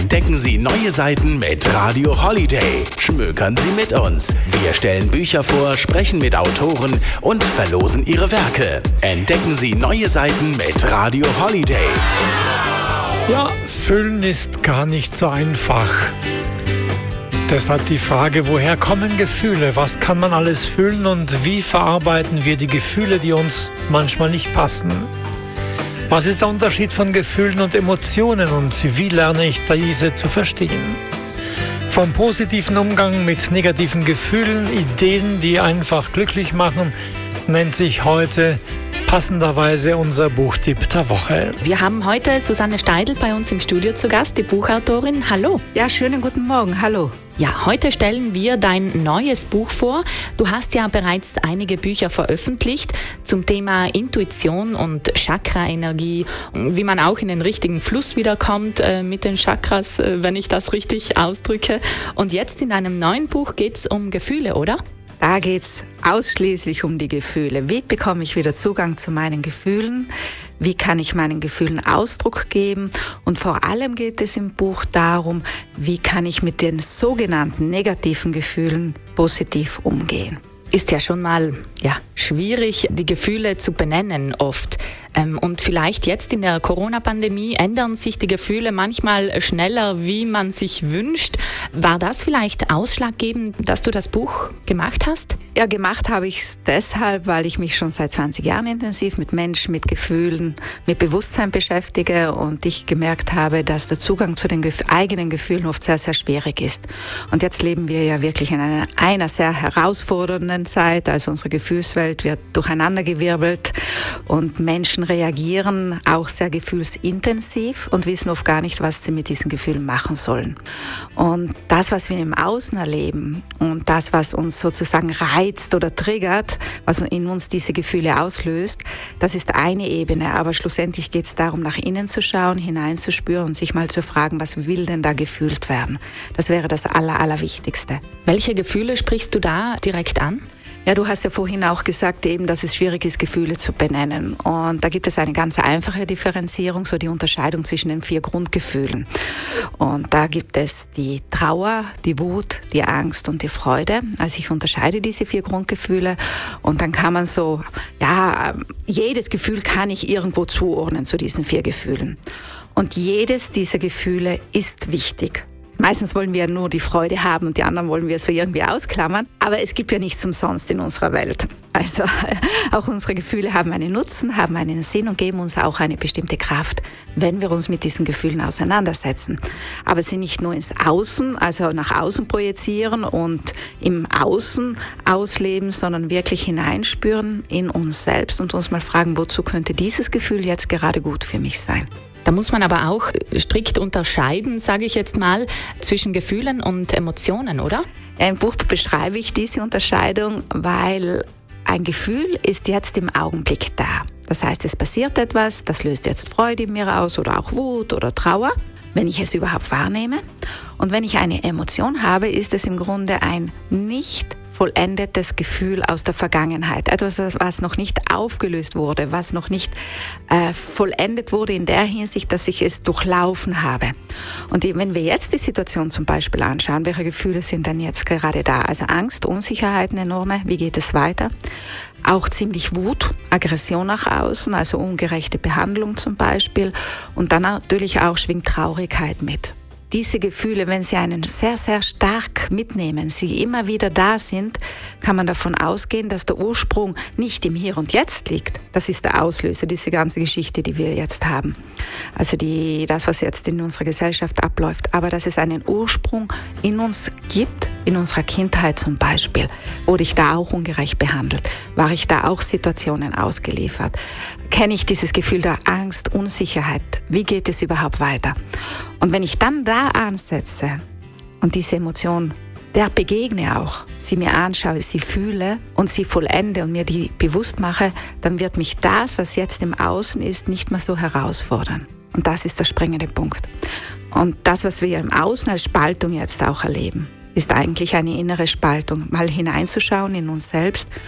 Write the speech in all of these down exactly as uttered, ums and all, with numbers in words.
Entdecken Sie neue Seiten mit Radio Holiday. Schmökern Sie mit uns. Wir stellen Bücher vor, sprechen mit Autoren und verlosen ihre Werke. Entdecken Sie neue Seiten mit Radio Holiday. Ja, fühlen ist gar nicht so einfach. Deshalb die Frage, woher kommen Gefühle? Was kann man alles fühlen und wie verarbeiten wir die Gefühle, die uns manchmal nicht passen? Was ist der Unterschied von Gefühlen und Emotionen und wie lerne ich diese zu verstehen? Vom positiven Umgang mit negativen Gefühlen, Ideen, die einfach glücklich machen, nennt sich heute passenderweise unser Buchtipp der Woche. Wir haben heute Susanne Steidl bei uns im Studio zu Gast, die Buchautorin. Hallo. Ja, schönen guten Morgen. Hallo. Ja, heute stellen wir dein neues Buch vor. Du hast ja bereits einige Bücher veröffentlicht zum Thema Intuition und Chakra-Energie, wie man auch in den richtigen Fluss wiederkommt äh, mit den Chakras, äh, wenn ich das richtig ausdrücke. Und jetzt in einem neuen Buch geht es um Gefühle, oder? Da geht es ausschließlich um die Gefühle. Wie bekomme ich wieder Zugang zu meinen Gefühlen? Wie kann ich meinen Gefühlen Ausdruck geben? Und vor allem geht es im Buch darum, wie kann ich mit den sogenannten negativen Gefühlen positiv umgehen. Ist ja schon mal ja, schwierig, die Gefühle zu benennen oft. Und vielleicht jetzt in der Corona-Pandemie ändern sich die Gefühle manchmal schneller, wie man sich wünscht. War das vielleicht ausschlaggebend, dass du das Buch gemacht hast? Ja, gemacht habe ich es deshalb, weil ich mich schon seit zwanzig Jahren intensiv mit Menschen, mit Gefühlen, mit Bewusstsein beschäftige und ich gemerkt habe, dass der Zugang zu den gef- eigenen Gefühlen oft sehr, sehr schwierig ist. Und jetzt leben wir ja wirklich in einer, einer sehr herausfordernden Zeit. Also unsere Gefühlswelt wird durcheinandergewirbelt und Menschen reagieren auch sehr gefühlsintensiv und wissen oft gar nicht, was sie mit diesen Gefühlen machen sollen. Und das, was wir im Außen erleben und das, was uns sozusagen reizt oder triggert, was in uns diese Gefühle auslöst, das ist eine Ebene. Aber schlussendlich geht es darum, nach innen zu schauen, hineinzuspüren und sich mal zu fragen, was will denn da gefühlt werden? Das wäre das Aller, Allerwichtigste. Welche Gefühle sprichst du da direkt an? Ja, du hast ja vorhin auch gesagt, eben, dass es schwierig ist, Gefühle zu benennen. Und da gibt es eine ganz einfache Differenzierung, so die Unterscheidung zwischen den vier Grundgefühlen. Und da gibt es die Trauer, die Wut, die Angst und die Freude. Also ich unterscheide diese vier Grundgefühle und dann kann man so, ja, jedes Gefühl kann ich irgendwo zuordnen zu diesen vier Gefühlen. Und jedes dieser Gefühle ist wichtig. Meistens wollen wir ja nur die Freude haben und die anderen wollen wir es für irgendwie ausklammern. Aber es gibt ja nichts umsonst in unserer Welt. Also auch unsere Gefühle haben einen Nutzen, haben einen Sinn und geben uns auch eine bestimmte Kraft, wenn wir uns mit diesen Gefühlen auseinandersetzen. Aber sie nicht nur ins Außen, also nach außen projizieren und im Außen ausleben, sondern wirklich hineinspüren in uns selbst und uns mal fragen, wozu könnte dieses Gefühl jetzt gerade gut für mich sein? Da muss man aber auch strikt unterscheiden, sage ich jetzt mal, zwischen Gefühlen und Emotionen, oder? Im Buch beschreibe ich diese Unterscheidung, weil ein Gefühl ist jetzt im Augenblick da. Das heißt, es passiert etwas, das löst jetzt Freude in mir aus oder auch Wut oder Trauer, wenn ich es überhaupt wahrnehme. Und wenn ich eine Emotion habe, ist es im Grunde ein nicht vollendetes Gefühl aus der Vergangenheit. Etwas, was noch nicht aufgelöst wurde, was noch nicht äh, vollendet wurde in der Hinsicht, dass ich es durchlaufen habe. Und die, wenn wir jetzt die Situation zum Beispiel anschauen, welche Gefühle sind denn jetzt gerade da? Also Angst, Unsicherheit, eine enorme, wie geht es weiter? Auch ziemlich Wut, Aggression nach außen, also ungerechte Behandlung zum Beispiel. Und dann natürlich auch schwingt Traurigkeit mit. Diese Gefühle, wenn sie einen sehr, sehr stark mitnehmen, sie immer wieder da sind, kann man davon ausgehen, dass der Ursprung nicht im Hier und Jetzt liegt. Das ist der Auslöser, diese ganze Geschichte, die wir jetzt haben. Also die, das, was jetzt in unserer Gesellschaft abläuft. Aber dass es einen Ursprung in uns gibt, in unserer Kindheit zum Beispiel. Wurde ich da auch ungerecht behandelt? War ich da auch Situationen ausgeliefert? Kenne ich dieses Gefühl der Angst, Unsicherheit? Wie geht es überhaupt weiter? Und wenn ich dann da ansetze und diese Emotion der begegne auch, sie mir anschaue, sie fühle und sie vollende und mir die bewusst mache, dann wird mich das, was jetzt im Außen ist, nicht mehr so herausfordern. Und das ist der springende Punkt. Und das, was wir im Außen als Spaltung jetzt auch erleben, ist eigentlich eine innere Spaltung, mal hineinzuschauen in uns selbst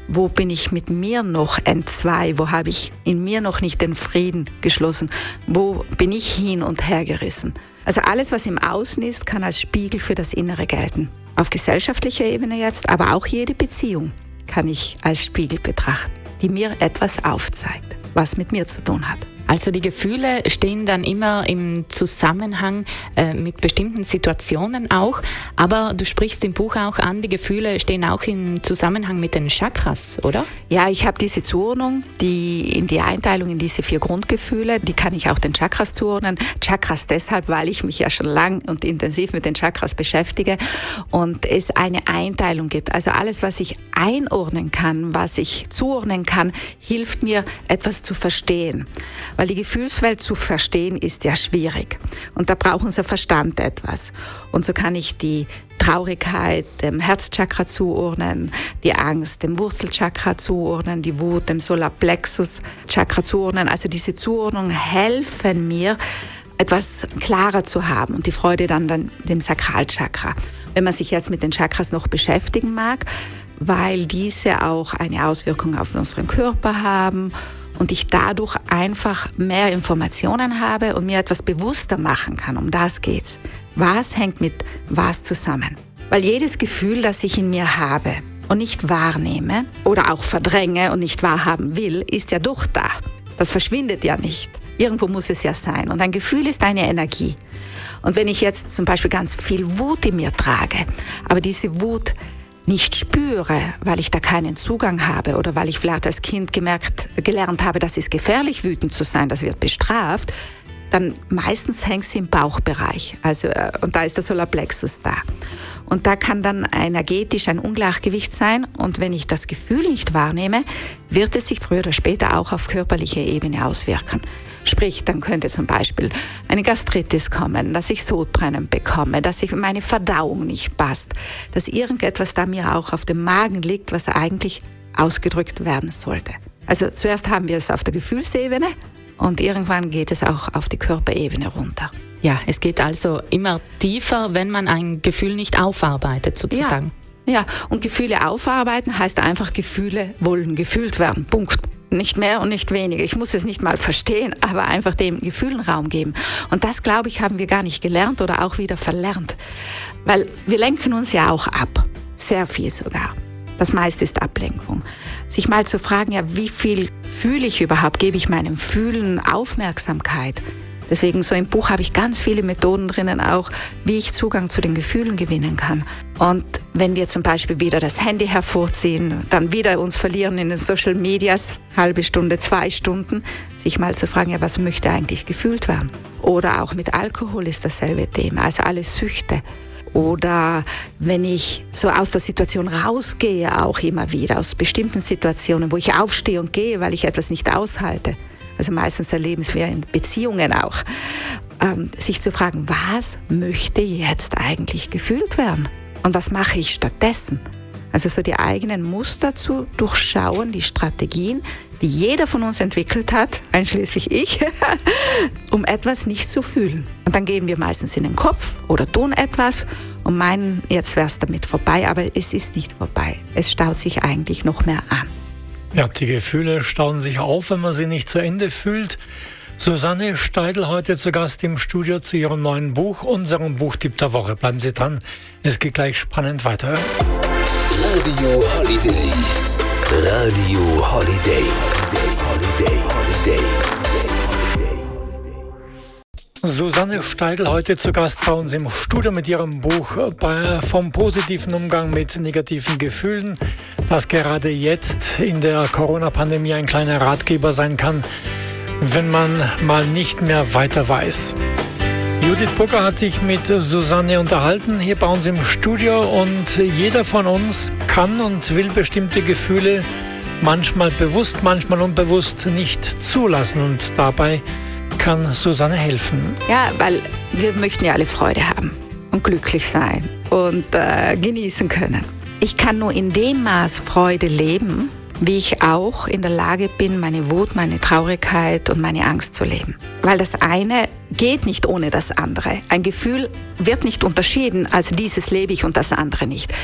Wo bin ich mit mir noch entzwei? Wo habe ich in mir noch nicht den Frieden geschlossen? Wo bin ich hin und her gerissen? Also alles, was im Außen ist, kann als Spiegel für das Innere gelten. Auf gesellschaftlicher Ebene jetzt, aber auch jede Beziehung kann ich als Spiegel betrachten, die mir etwas aufzeigt, was mit mir zu tun hat. Also die Gefühle stehen dann immer im Zusammenhang äh, mit bestimmten Situationen auch, aber du sprichst im Buch auch an, die Gefühle stehen auch im Zusammenhang mit den Chakras, oder? Ja, ich habe diese Zuordnung, die in die Einteilung in diese vier Grundgefühle, die kann ich auch den Chakras zuordnen. Chakras deshalb, weil ich mich ja schon lang und intensiv mit den Chakras beschäftige und es eine Einteilung gibt. Also alles, was ich einordnen kann, was ich zuordnen kann, hilft mir, etwas zu verstehen. Weil die Gefühlswelt zu verstehen ist ja schwierig. Und da braucht unser Verstand etwas. Und so kann ich die Traurigkeit dem Herzchakra zuordnen, die Angst dem Wurzelchakra zuordnen, die Wut dem Solarplexuschakra zuordnen. Also diese Zuordnungen helfen mir, etwas klarer zu haben und die Freude dann, dann dem Sakralchakra. Wenn man sich jetzt mit den Chakras noch beschäftigen mag, weil diese auch eine Auswirkung auf unseren Körper haben und ich dadurch einfach mehr Informationen habe und mir etwas bewusster machen kann. Um das geht's. Was hängt mit was zusammen? Weil jedes Gefühl, das ich in mir habe und nicht wahrnehme oder auch verdränge und nicht wahrhaben will, ist ja doch da. Das verschwindet ja nicht. Irgendwo muss es ja sein. Und ein Gefühl ist eine Energie. Und wenn ich jetzt zum Beispiel ganz viel Wut in mir trage, aber diese Wut nicht spüre, weil ich da keinen Zugang habe oder weil ich vielleicht als Kind gemerkt, gelernt habe, das ist gefährlich, wütend zu sein, das wird bestraft, dann meistens hängt sie im Bauchbereich. Also, und da ist der Solarplexus da. Und da kann dann energetisch ein Ungleichgewicht sein. Und wenn ich das Gefühl nicht wahrnehme, wird es sich früher oder später auch auf körperlicher Ebene auswirken. Sprich, dann könnte zum Beispiel eine Gastritis kommen, dass ich Sodbrennen bekomme, dass ich meine Verdauung nicht passt, dass irgendetwas da mir auch auf dem Magen liegt, was eigentlich ausgedrückt werden sollte. Also zuerst haben wir es auf der Gefühlsebene und irgendwann geht es auch auf die Körperebene runter. Ja, es geht also immer tiefer, wenn man ein Gefühl nicht aufarbeitet, sozusagen. Ja, ja. Und Gefühle aufarbeiten heißt einfach, Gefühle wollen gefühlt werden. Punkt. Nicht mehr und nicht weniger. Ich muss es nicht mal verstehen, aber einfach dem Gefühlen Raum geben. Und das, glaube ich, haben wir gar nicht gelernt oder auch wieder verlernt. Weil wir lenken uns ja auch ab. Sehr viel sogar. Das meiste ist Ablenkung. Sich mal zu fragen, ja, wie viel fühle ich überhaupt? Gebe ich meinem Fühlen Aufmerksamkeit? Deswegen so im Buch habe ich ganz viele Methoden drinnen auch, wie ich Zugang zu den Gefühlen gewinnen kann. Und wenn wir zum Beispiel wieder das Handy hervorziehen, dann wieder uns verlieren in den Social Medias, halbe Stunde, zwei Stunden, sich mal zu fragen, ja, was möchte eigentlich gefühlt werden? Oder auch mit Alkohol ist dasselbe Thema, also alle Süchte. Oder wenn ich so aus der Situation rausgehe, auch immer wieder, aus bestimmten Situationen, wo ich aufstehe und gehe, weil ich etwas nicht aushalte. Also meistens erleben wir in Beziehungen auch, ähm, sich zu fragen, was möchte jetzt eigentlich gefühlt werden? Und was mache ich stattdessen? Also so die eigenen Muster zu durchschauen, die Strategien, die jeder von uns entwickelt hat, einschließlich ich, um etwas nicht zu fühlen. Und dann gehen wir meistens in den Kopf oder tun etwas und meinen, jetzt wäre es damit vorbei, aber es ist nicht vorbei. Es staut sich eigentlich noch mehr an. Ja, die Gefühle stauen sich auf, wenn man sie nicht zu Ende fühlt. Susanne Steidl heute zu Gast im Studio zu ihrem neuen Buch, unserem Buchtipp der Woche. Bleiben Sie dran, es geht gleich spannend weiter. Radio Holiday. Radio Holiday. Holiday, Holiday, Holiday. Susanne Steidl heute zu Gast bei uns im Studio mit ihrem Buch bei, vom positiven Umgang mit negativen Gefühlen, das gerade jetzt in der Corona-Pandemie ein kleiner Ratgeber sein kann, wenn man mal nicht mehr weiter weiß. Judith Burger hat sich mit Susanne unterhalten hier bei uns im Studio und jeder von uns kann und will bestimmte Gefühle manchmal bewusst, manchmal unbewusst nicht zulassen und dabei kann Susanne helfen. Ja, weil wir möchten ja alle Freude haben und glücklich sein und äh, genießen können. Ich kann nur in dem Maß Freude leben, wie ich auch in der Lage bin, meine Wut, meine Traurigkeit und meine Angst zu leben. Weil das eine geht nicht ohne das andere. Ein Gefühl wird nicht unterschieden, also dieses lebe ich und das andere nicht.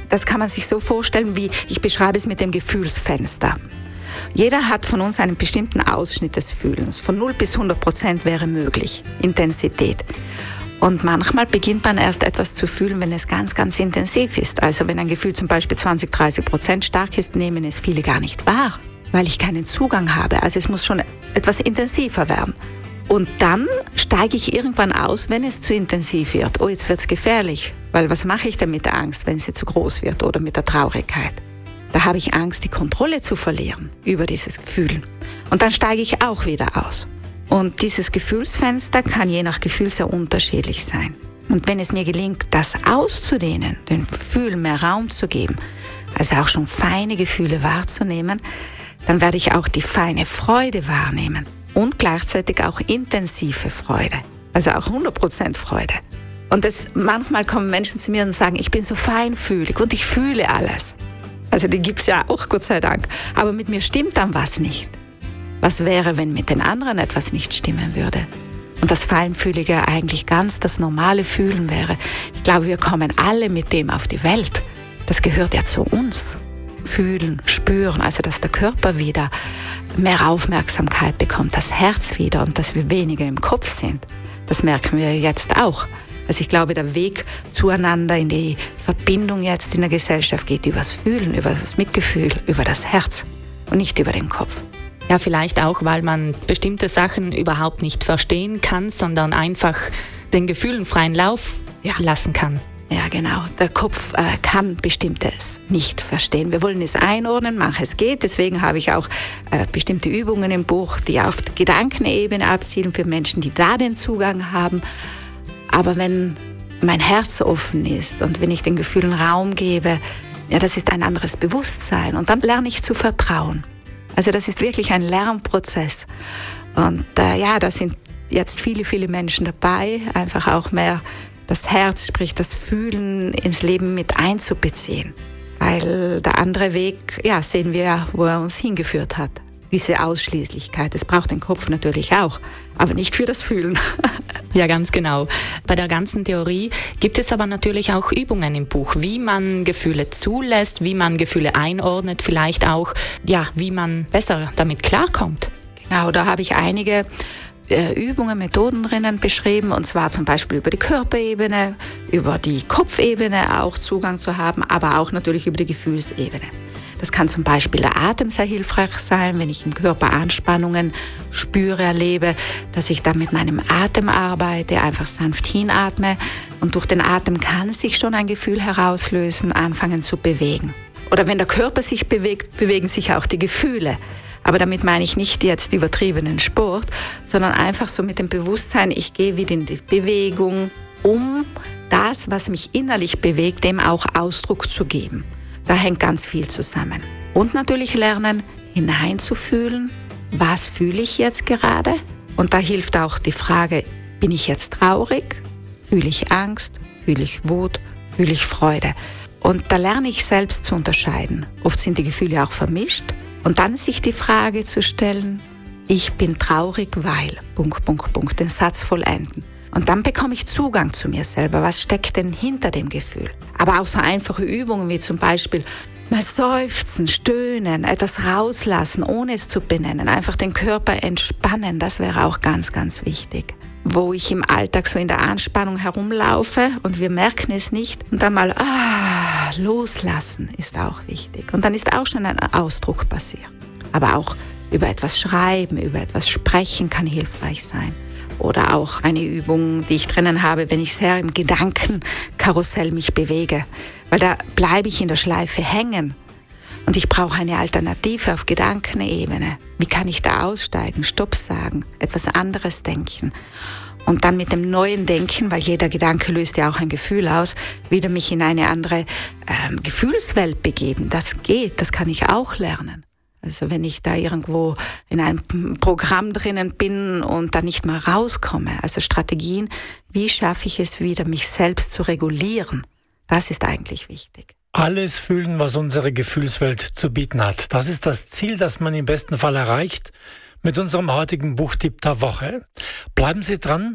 Das kann man sich so vorstellen, wie ich beschreibe es mit dem Gefühlsfenster. Jeder hat von uns einen bestimmten Ausschnitt des Fühlens. Von null bis hundert Prozent wäre möglich, Intensität. Und manchmal beginnt man erst etwas zu fühlen, wenn es ganz, ganz intensiv ist. Also wenn ein Gefühl zum Beispiel zwanzig, dreißig Prozent stark ist, nehmen es viele gar nicht wahr, weil ich keinen Zugang habe. Also es muss schon etwas intensiver werden. Und dann steige ich irgendwann aus, wenn es zu intensiv wird. Oh, jetzt wird es gefährlich, weil was mache ich denn mit der Angst, wenn sie zu groß wird oder mit der Traurigkeit? Da habe ich Angst, die Kontrolle zu verlieren über dieses Gefühl. Und dann steige ich auch wieder aus. Und dieses Gefühlsfenster kann je nach Gefühl sehr unterschiedlich sein. Und wenn es mir gelingt, das auszudehnen, den Gefühlen mehr Raum zu geben, also auch schon feine Gefühle wahrzunehmen, dann werde ich auch die feine Freude wahrnehmen und gleichzeitig auch intensive Freude, also auch hundert Prozent Freude. Und das, manchmal kommen Menschen zu mir und sagen, ich bin so feinfühlig und ich fühle alles. Also die gibt es ja auch, Gott sei Dank. Aber mit mir stimmt dann was nicht. Was wäre, wenn mit den anderen etwas nicht stimmen würde? Und das Feinfühlige eigentlich ganz das normale Fühlen wäre. Ich glaube, wir kommen alle mit dem auf die Welt. Das gehört ja zu uns. Fühlen, spüren, also dass der Körper wieder mehr Aufmerksamkeit bekommt, das Herz wieder und dass wir weniger im Kopf sind. Das merken wir jetzt auch. Also ich glaube, der Weg zueinander in die Verbindung jetzt in der Gesellschaft geht über das Fühlen, über das Mitgefühl, über das Herz und nicht über den Kopf. Ja, vielleicht auch, weil man bestimmte Sachen überhaupt nicht verstehen kann, sondern einfach den Gefühlen freien Lauf ja. lassen kann. Ja, genau. Der Kopf äh, kann Bestimmtes nicht verstehen. Wir wollen es einordnen, manches geht. Deswegen habe ich auch äh, bestimmte Übungen im Buch, die auf der Gedankenebene abzielen für Menschen, die da den Zugang haben. Aber wenn mein Herz offen ist und wenn ich den Gefühlen Raum gebe, ja, das ist ein anderes Bewusstsein. Und dann lerne ich zu vertrauen. Also das ist wirklich ein Lernprozess. Und äh, ja, da sind jetzt viele, viele Menschen dabei, einfach auch mehr das Herz, sprich das Fühlen ins Leben mit einzubeziehen. Weil der andere Weg, ja, sehen wir ja, wo er uns hingeführt hat. Diese Ausschließlichkeit. Es braucht den Kopf natürlich auch, aber nicht für das Fühlen. Ja, ganz genau. Bei der ganzen Theorie gibt es aber natürlich auch Übungen im Buch, wie man Gefühle zulässt, wie man Gefühle einordnet, vielleicht auch, ja, wie man besser damit klarkommt. Genau, da habe ich einige äh, Übungen, Methoden drinnen beschrieben, und zwar zum Beispiel über die Körperebene, über die Kopfebene auch Zugang zu haben, aber auch natürlich über die Gefühlsebene. Das kann zum Beispiel der Atem sehr hilfreich sein, wenn ich im Körper Anspannungen spüre, erlebe, dass ich dann mit meinem Atem arbeite, einfach sanft hinatme. Und durch den Atem kann sich schon ein Gefühl herauslösen, anfangen zu bewegen. Oder wenn der Körper sich bewegt, bewegen sich auch die Gefühle. Aber damit meine ich nicht jetzt übertriebenen Sport, sondern einfach so mit dem Bewusstsein, ich gehe wieder in die Bewegung, um das, was mich innerlich bewegt, dem auch Ausdruck zu geben. Da hängt ganz viel zusammen. Und natürlich lernen, hineinzufühlen, was fühle ich jetzt gerade? Und da hilft auch die Frage, bin ich jetzt traurig? Fühle ich Angst? Fühle ich Wut? Fühle ich Freude? Und da lerne ich selbst zu unterscheiden. Oft sind die Gefühle auch vermischt. Und dann sich die Frage zu stellen, ich bin traurig, weil, Punkt, Punkt, Punkt, den Satz vollenden. Und dann bekomme ich Zugang zu mir selber. Was steckt denn hinter dem Gefühl? Aber auch so einfache Übungen wie zum Beispiel mal seufzen, stöhnen, etwas rauslassen, ohne es zu benennen. Einfach den Körper entspannen, das wäre auch ganz, ganz wichtig. Wo ich im Alltag so in der Anspannung herumlaufe und wir merken es nicht. Und dann mal ah, loslassen ist auch wichtig. Und dann ist auch schon ein Ausdruck passiert. Aber auch über etwas schreiben, über etwas sprechen kann hilfreich sein. Oder auch eine Übung, die ich drinnen habe, wenn ich sehr im Gedankenkarussell mich bewege. Weil da bleibe ich in der Schleife hängen. Und ich brauche eine Alternative auf Gedankenebene. Wie kann ich da aussteigen, Stopp sagen, etwas anderes denken? Und dann mit dem neuen Denken, weil jeder Gedanke löst ja auch ein Gefühl aus, wieder mich in eine andere ähm, Gefühlswelt begeben. Das geht, das kann ich auch lernen. Also wenn ich da irgendwo in einem Programm drinnen bin und da nicht mal rauskomme. Also Strategien, wie schaffe ich es wieder, mich selbst zu regulieren? Das ist eigentlich wichtig. Alles fühlen, was unsere Gefühlswelt zu bieten hat. Das ist das Ziel, das man im besten Fall erreicht mit unserem heutigen Buchtipp der Woche. Bleiben Sie dran.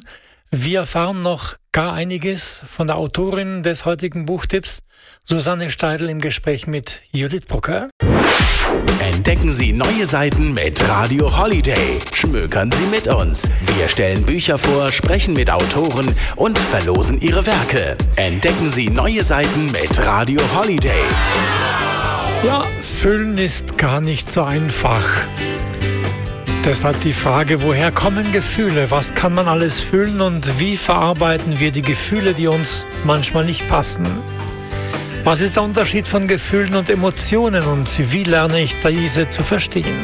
Wir erfahren noch gar einiges von der Autorin des heutigen Buchtipps, Susanne Steidl, im Gespräch mit Judith Brucker. Entdecken Sie neue Seiten mit Radio Holiday. Schmökern Sie mit uns. Wir stellen Bücher vor, sprechen mit Autoren und verlosen ihre Werke. Entdecken Sie neue Seiten mit Radio Holiday. Ja, fühlen ist gar nicht so einfach. Deshalb die Frage, woher kommen Gefühle? Was kann man alles fühlen und wie verarbeiten wir die Gefühle, die uns manchmal nicht passen? Was ist der Unterschied von Gefühlen und Emotionen und wie lerne ich diese zu verstehen?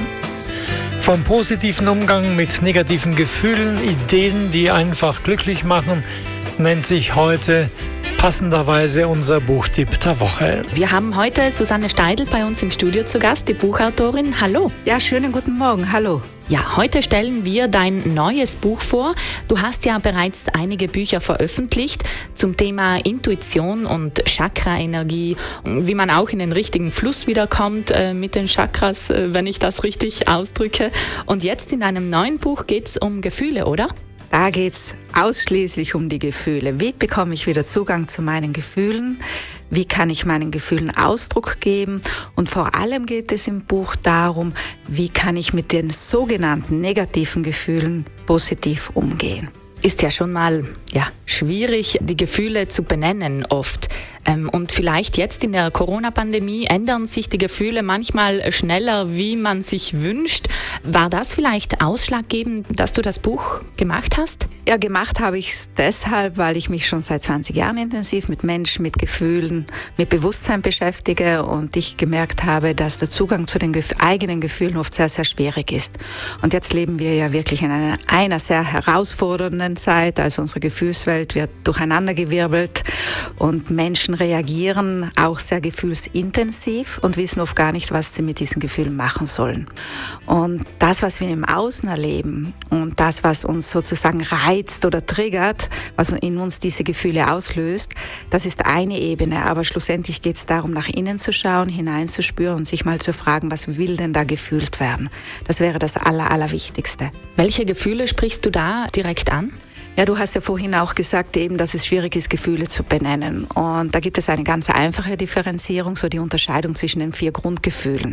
Vom positiven Umgang mit negativen Gefühlen, Ideen, die einfach glücklich machen, nennt sich heute passenderweise unser Buchtipp der Woche. Wir haben heute Susanne Steidl bei uns im Studio zu Gast, die Buchautorin. Hallo. Ja, schönen guten Morgen. Hallo. Ja, heute stellen wir dein neues Buch vor. Du hast ja bereits einige Bücher veröffentlicht zum Thema Intuition und Chakra-Energie, wie man auch in den richtigen Fluss wiederkommt äh, mit den Chakras, äh, wenn ich das richtig ausdrücke. Und jetzt in einem neuen Buch geht es um Gefühle, oder? Da geht es ausschließlich um die Gefühle. Wie bekomme ich wieder Zugang zu meinen Gefühlen? Wie kann ich meinen Gefühlen Ausdruck geben? Und vor allem geht es im Buch darum, wie kann ich mit den sogenannten negativen Gefühlen positiv umgehen. Ist ja schon mal ja, schwierig, die Gefühle zu benennen oft. Ähm, und vielleicht jetzt in der Corona-Pandemie ändern sich die Gefühle manchmal schneller, wie man sich wünscht. War das vielleicht ausschlaggebend, dass du das Buch gemacht hast? Ja, gemacht habe ich es deshalb, weil ich mich schon seit zwanzig Jahren intensiv mit Menschen, mit Gefühlen, mit Bewusstsein beschäftige und ich gemerkt habe, dass der Zugang zu den gef- eigenen Gefühlen oft sehr, sehr schwierig ist. Und jetzt leben wir ja wirklich in einer, einer sehr herausfordernden Zeit. Also unsere Gefühlswelt wird durcheinandergewirbelt und Menschen reagieren auch sehr gefühlsintensiv und wissen oft gar nicht, was sie mit diesen Gefühlen machen sollen. Und das, was wir im Außen erleben und das, was uns sozusagen reizt oder triggert, was in uns diese Gefühle auslöst, das ist eine Ebene. Aber schlussendlich geht es darum, nach innen zu schauen, hineinzuspüren und sich mal zu fragen, was will denn da gefühlt werden? Das wäre das Aller, Allerwichtigste. Welche Gefühle sprichst du da direkt an? Ja, du hast ja vorhin auch gesagt, eben, dass es schwierig ist, Gefühle zu benennen. Und da gibt es eine ganz einfache Differenzierung, so die Unterscheidung zwischen den vier Grundgefühlen.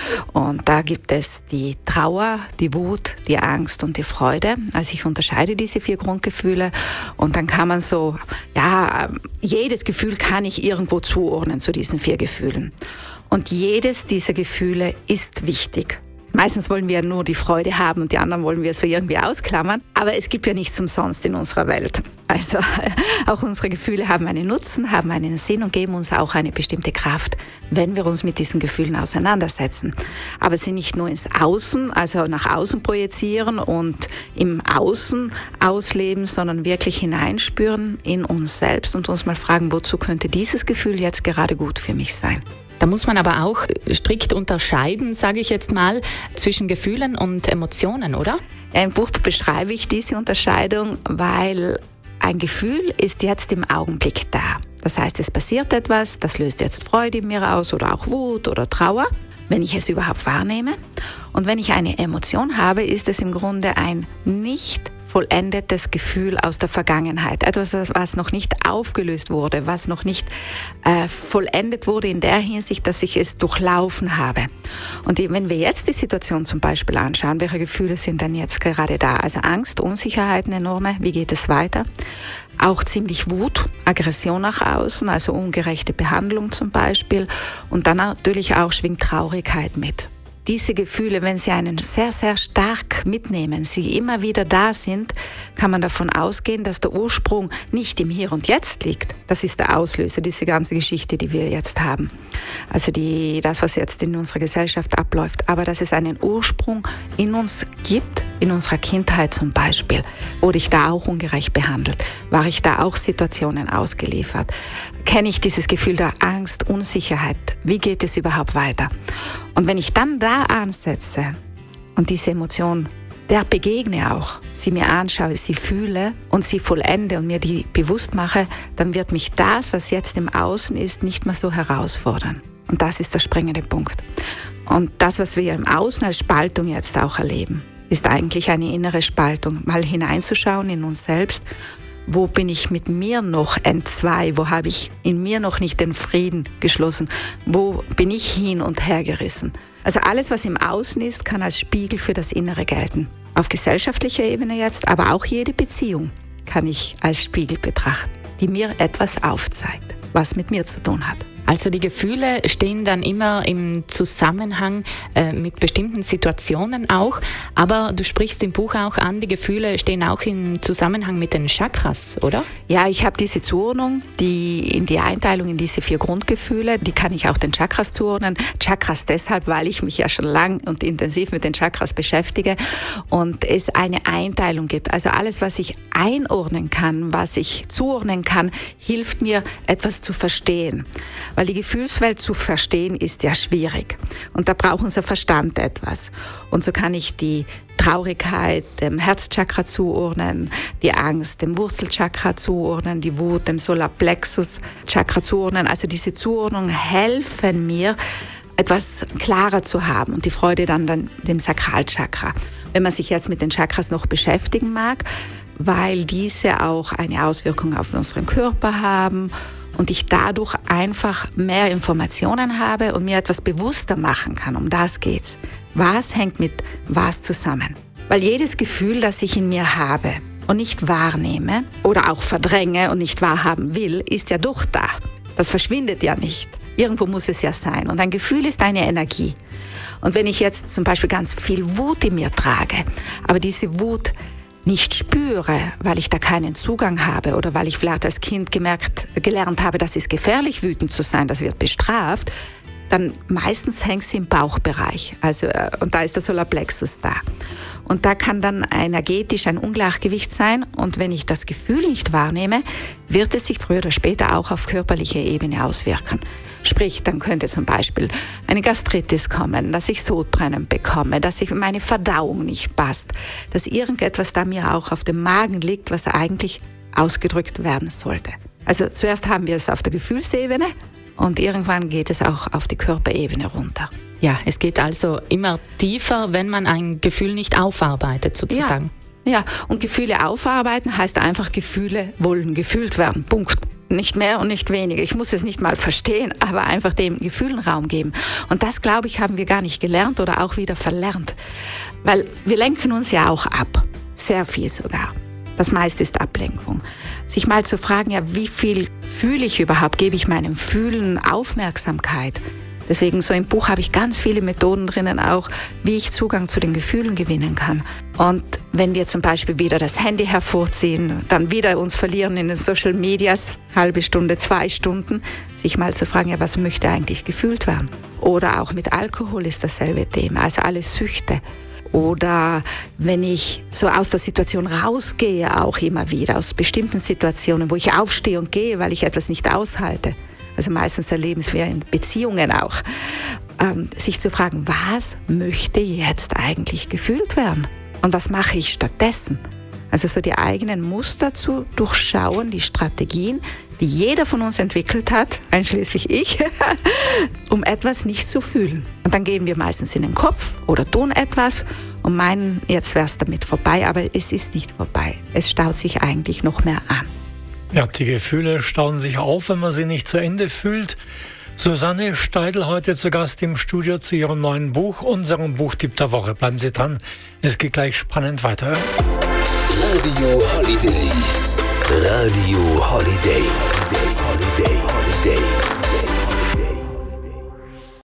Und da gibt es die Trauer, die Wut, die Angst und die Freude. Also ich unterscheide diese vier Grundgefühle und dann kann man so, ja, jedes Gefühl kann ich irgendwo zuordnen zu diesen vier Gefühlen. Und jedes dieser Gefühle ist wichtig. Meistens wollen wir nur die Freude haben und die anderen wollen wir es irgendwie ausklammern. Aber es gibt ja nichts umsonst in unserer Welt. Also auch unsere Gefühle haben einen Nutzen, haben einen Sinn und geben uns auch eine bestimmte Kraft, wenn wir uns mit diesen Gefühlen auseinandersetzen. Aber sie nicht nur ins Außen, also nach außen projizieren und im Außen ausleben, sondern wirklich hineinspüren in uns selbst und uns mal fragen, wozu könnte dieses Gefühl jetzt gerade gut für mich sein? Da muss man aber auch strikt unterscheiden, sage ich jetzt mal, zwischen Gefühlen und Emotionen, oder? Im Buch beschreibe ich diese Unterscheidung, weil ein Gefühl ist jetzt im Augenblick da. Das heißt, es passiert etwas, das löst jetzt Freude in mir aus oder auch Wut oder Trauer, wenn ich es überhaupt wahrnehme. Und wenn ich eine Emotion habe, ist es im Grunde ein nicht vollendetes Gefühl aus der Vergangenheit. Etwas, was noch nicht aufgelöst wurde, was noch nicht äh, vollendet wurde in der Hinsicht, dass ich es durchlaufen habe. Und die, wenn wir jetzt die Situation zum Beispiel anschauen, welche Gefühle sind dann jetzt gerade da? Also Angst, Unsicherheiten enorme, wie geht es weiter? Auch ziemlich Wut, Aggression nach außen, also ungerechte Behandlung zum Beispiel. Und dann natürlich auch schwingt Traurigkeit mit. Diese Gefühle, wenn sie einen sehr, sehr stark mitnehmen, sie immer wieder da sind, kann man davon ausgehen, dass der Ursprung nicht im Hier und Jetzt liegt. Das ist der Auslöser, diese ganze Geschichte, die wir jetzt haben. Also die, das, was jetzt in unserer Gesellschaft abläuft. Aber dass es einen Ursprung in uns gibt, in unserer Kindheit zum Beispiel. Wurde ich da auch ungerecht behandelt? War ich da auch Situationen ausgeliefert? Kenne ich dieses Gefühl der Angst, Unsicherheit? Wie geht es überhaupt weiter? Und wenn ich dann da ansetze und diese Emotion der begegne auch, sie mir anschaue, sie fühle und sie vollende und mir die bewusst mache, dann wird mich das, was jetzt im Außen ist, nicht mehr so herausfordern. Und das ist der springende Punkt. Und das, was wir im Außen als Spaltung jetzt auch erleben, ist eigentlich eine innere Spaltung, mal hineinzuschauen in uns selbst Wo bin ich mit mir noch entzwei? Wo habe ich in mir noch nicht den Frieden geschlossen? Wo bin ich hin und her gerissen? Also alles, was im Außen ist, kann als Spiegel für das Innere gelten. Auf gesellschaftlicher Ebene jetzt, aber auch jede Beziehung kann ich als Spiegel betrachten, die mir etwas aufzeigt, was mit mir zu tun hat. Also die Gefühle stehen dann immer im Zusammenhang äh, mit bestimmten Situationen auch, aber du sprichst im Buch auch an, die Gefühle stehen auch im Zusammenhang mit den Chakras, oder? Ja, ich habe diese Zuordnung, die in die Einteilung in diese vier Grundgefühle, die kann ich auch den Chakras zuordnen. Chakras deshalb, weil ich mich ja schon lang und intensiv mit den Chakras beschäftige und es eine Einteilung gibt. Also alles, was ich einordnen kann, was ich zuordnen kann, hilft mir, etwas zu verstehen. Weil die Gefühlswelt zu verstehen ist ja schwierig. Und da braucht unser Verstand etwas. Und so kann ich die Traurigkeit dem Herzchakra zuordnen, die Angst dem Wurzelchakra zuordnen, die Wut dem Solarplexus-Chakra zuordnen. Also diese Zuordnungen helfen mir, etwas klarer zu haben und die Freude dann, dann dem Sakralchakra. Wenn man sich jetzt mit den Chakras noch beschäftigen mag, weil diese auch eine Auswirkung auf unseren Körper haben, und ich dadurch einfach mehr Informationen habe und mir etwas bewusster machen kann. Um das geht's. Was hängt mit was zusammen? Weil jedes Gefühl, das ich in mir habe und nicht wahrnehme oder auch verdränge und nicht wahrhaben will, ist ja doch da. Das verschwindet ja nicht. Irgendwo muss es ja sein. Und ein Gefühl ist eine Energie. Und wenn ich jetzt zum Beispiel ganz viel Wut in mir trage, aber diese Wut nicht spüre, weil ich da keinen Zugang habe oder weil ich vielleicht als Kind gemerkt, gelernt habe, das ist gefährlich, wütend zu sein, das wird bestraft, dann meistens hängt sie im Bauchbereich. Also, und da ist der Solarplexus da. Und da kann dann energetisch ein Ungleichgewicht sein. Und wenn ich das Gefühl nicht wahrnehme, wird es sich früher oder später auch auf körperlicher Ebene auswirken. Sprich, dann könnte zum Beispiel eine Gastritis kommen, dass ich Sodbrennen bekomme, dass ich meine Verdauung nicht passt, dass irgendetwas da mir auch auf dem Magen liegt, was eigentlich ausgedrückt werden sollte. Also zuerst haben wir es auf der Gefühlsebene und irgendwann geht es auch auf die Körperebene runter. Ja, es geht also immer tiefer, wenn man ein Gefühl nicht aufarbeitet, sozusagen. Ja, ja. Und Gefühle aufarbeiten heißt einfach, Gefühle wollen gefühlt werden. Punkt. Nicht mehr und nicht weniger. Ich muss es nicht mal verstehen, aber einfach dem Gefühlen Raum geben. Und das, glaube ich, haben wir gar nicht gelernt oder auch wieder verlernt. Weil wir lenken uns ja auch ab. Sehr viel sogar. Das meiste ist Ablenkung. Sich mal zu fragen, ja, wie viel fühle ich überhaupt? Gebe ich meinem Fühlen Aufmerksamkeit? Deswegen so im Buch habe ich ganz viele Methoden drinnen auch, wie ich Zugang zu den Gefühlen gewinnen kann. Und wenn wir zum Beispiel wieder das Handy hervorziehen, dann wieder uns verlieren in den Social Medias, halbe Stunde, zwei Stunden, sich mal zu fragen, ja, was möchte eigentlich gefühlt werden? Oder auch mit Alkohol ist dasselbe Thema, also alle Süchte. Oder wenn ich so aus der Situation rausgehe, auch immer wieder, aus bestimmten Situationen, wo ich aufstehe und gehe, weil ich etwas nicht aushalte. Also meistens erleben wir in Beziehungen auch, ähm, sich zu fragen, was möchte jetzt eigentlich gefühlt werden? Und was mache ich stattdessen? Also so die eigenen Muster zu durchschauen, die Strategien, die jeder von uns entwickelt hat, einschließlich ich, um etwas nicht zu fühlen. Und dann gehen wir meistens in den Kopf oder tun etwas und meinen, jetzt wäre es damit vorbei, aber es ist nicht vorbei. Es staut sich eigentlich noch mehr an. Ja, die Gefühle stauen sich auf, wenn man sie nicht zu Ende fühlt. Susanne Steidl heute zu Gast im Studio zu ihrem neuen Buch, unserem Buchtipp der Woche. Bleiben Sie dran, es geht gleich spannend weiter. Radio Holiday. Radio Holiday.